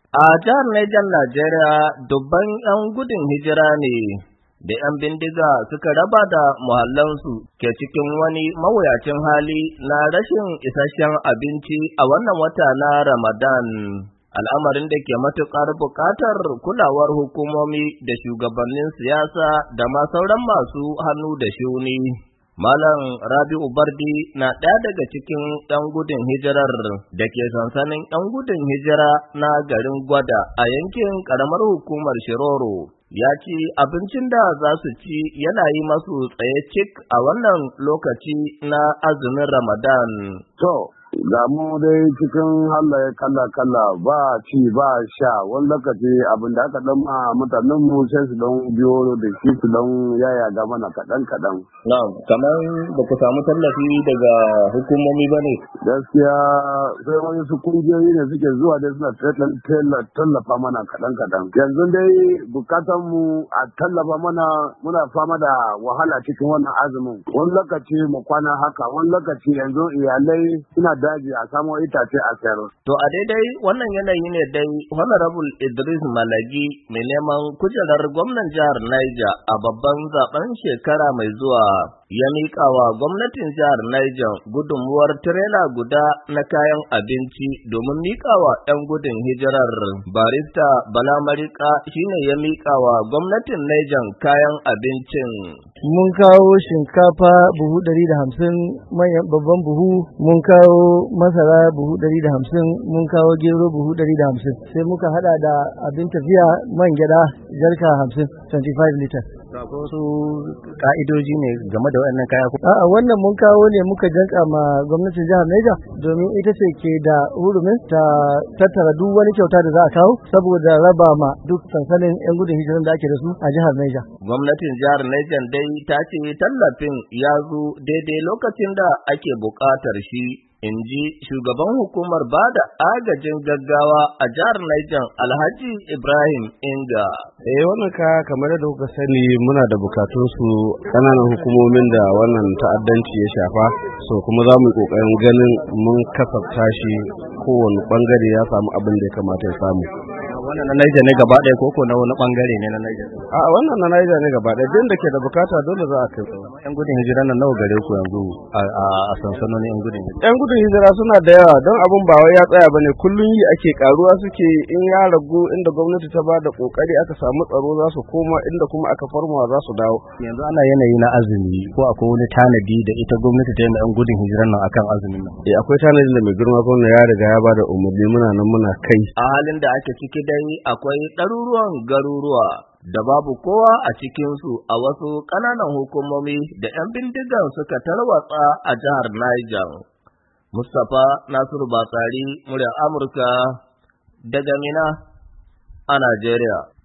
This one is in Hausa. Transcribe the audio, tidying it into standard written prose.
A jihar Niger Najeriya dubban 'yan gudun hijira ne da 'yan bindiga suka raba da muhallansu ke cikin wani mawuyacin hali na rashin isasshen abinci a wannan wata na Ramadan. Al'amarin da ke matuƙar buƙatar kulawar hukumomi da shugabannin siyasa da ma sauran masu hannu da shuni. Malam Rabi'u Bardi na ɗaya daga cikin 'yan gudun hijirar da ke sansanin 'yan gudun hijira na garin Gwada a yankin ƙaramar hukumar Shiroro. Ya ce abincin da za su ci yana yi masu tsaye cik a wannan lokaci na azumin Ramadan. Ga mu dai cikin halaye kala-kala ba ci ba sha wani lokaci abin da aka dan ma mutanen mu sai su dan biyo da shi su dan yaya ga mana kaɗan. Na'am, kamar ba ku samu tallafi daga hukumomi ba ne? Gaskiya sai wani su kungiyoyi ne suke zuwa dai suna tallafa mana kaɗan. Yanzu dai bukatan mu a tallafa mana, muna fama da wahala cikin wannan azumin. Wani lokaci mu kwana haka, wani lokaci yanzu iyalai suna daji a samo itace a sayar. To a daidai wannan yanayi ne dai Honorable Idris Malagi mai neman kujerar gwamnan jihar Niger a babban zaben shekara mai zuwa ya miƙa wa gwamnatin jihar Niger gudunmuwar tirela guda na kayan abinci domin miƙa wa 'yan gudun hijirar. Barista Bala Marika shine ya miƙa wa gwamnatin Niger kayan abincin. Mun kawo shinkafa buhu 150, babban buhu, mun kawo masara buhu 150, mun kawo gero buhu 150, sai muka hada da abin tafiya man gyada jarka 50, 25 liter. Ko su ka'idoji ne game da waɗannan kaya? A'a, wannan mun kawo ne muka danka ma gwamnatin jihar Niger domin ita ce ke da hurumin ta tattara duk wani kyauta da za a kawo saboda raba ma duk sansanin 'yan gudun hijiran da ake da su a jihar Niger. Gwamnatin jihar Niger dai ta ce tallafin ya zo daidai lokacin da ake buƙatar shi. In ji shugaban hukumar ba da agajin gaggawa a jihar Niger Alhaji Ibrahim Inga. Wannan kaya kamar da kuka sani muna da bukatun su ƙananan hukumomin da wannan ta'addanci ya shafa, so kuma za mu yi ƙoƙarin ganin mun kasafta shi kowane ɓangare ya samu abin da ya kamata ya samu. Wannan na Niger ne gaba ɗaya koko na wani ɓangare ne na Niger? Wannan na Niger ne gaba ɗaya, din da ke da bukata dole za a kai. Yan gudun hijira nan nawa gare ku yanzu a sansanonin yan gudun hijira? Yan gudun hijira suna da yawa don abin ba wai ya tsaya bane, kullum yi ake karuwa suke, in ya ragu inda gwamnati ta ba da kokari aka samu tsaro za su koma, inda kuma aka farmawa za su dawo. Yanzu ana yanayi na azumi, ko akwai wani tanadi da ita gwamnati ta yi yan gudun hijiran nan akan azumin nan? Akwai tanadi da mai girma gwamna ya riga ya ba da umarni, muna nan muna kai. A halin da ake ciki dai akwai ɗaruruwan garuruwa da babu kowa a cikinsu a wasu ƙananan hukumomi da 'yan bindigan suka tarwatsa a jihar Niger. Mustapha Nasiru Batsari, muryar Amurka, daga Mina a Najeriya.